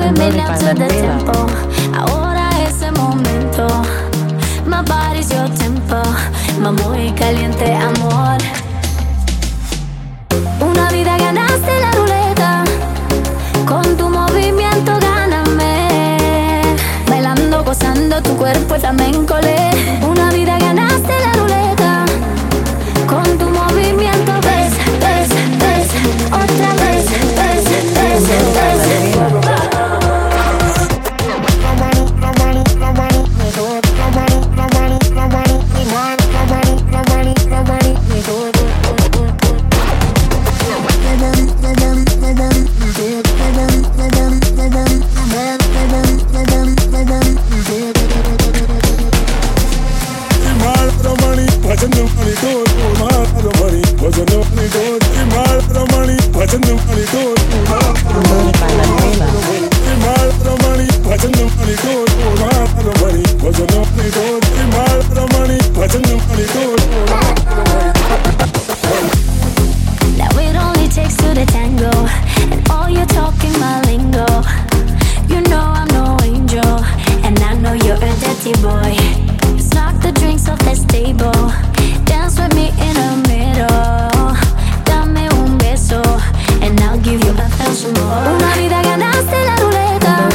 moving me now to the tempo. Ahora es el momento. My body's your tempo. Ma muy caliente amor. Una vida ganaste la ruleta. Con tu movimiento gáname. Bailando, gozando tu cuerpo también colé. Una vida ganaste la ruleta. Con tu movimiento ves, ves, ves. Otra vez, ves, ves, ves. Now it only takes two to tango, and all you're talking my lingo. You know I'm no angel, and I know you're a dirty boy. Let's knock the drinks off the table. Dance with me in the middle. Dame un beso, and I'll give you 1,000 more. Una vida ganaste la ruleta.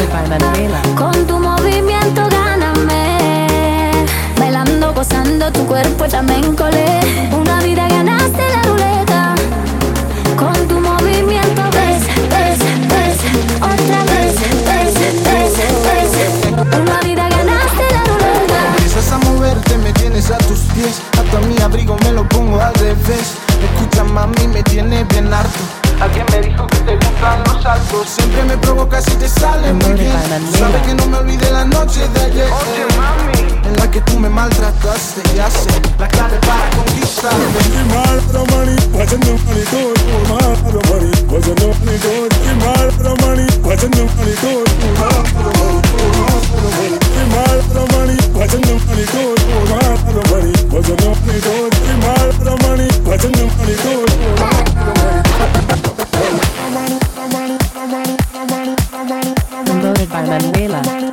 Con tu movimiento gáname. Bailando, gozando tu cuerpo también colé. Una vida ganaste la ruleta. Con tu movimiento ves, ves, ves. Otra vez, ves, ves, ves. Una vida ganaste la ruleta. Empiezas a moverte, me tienes a tus pies. Hasta mi abrigo me lo pongo al revés. Escucha mami, me tiene bien harto. Alguien me dijo que te gustan los altos. Siempre me provocas y te sale muy bien. Sabes que no me olvidé la noche de ayer. Oye mami, en la que tú me maltrataste. Ya sé, la clave para conquistar. Loaded by Manuela.